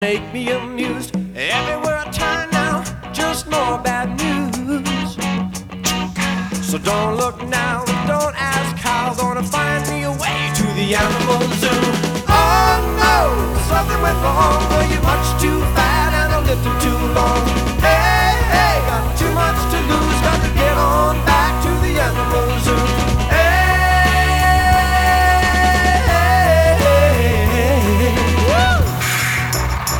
Make me amused everywhere I turn now, just more bad news. So don't look now, don't ask how, gonna find me a way to the animal zoo. Oh no, something went wrong, well you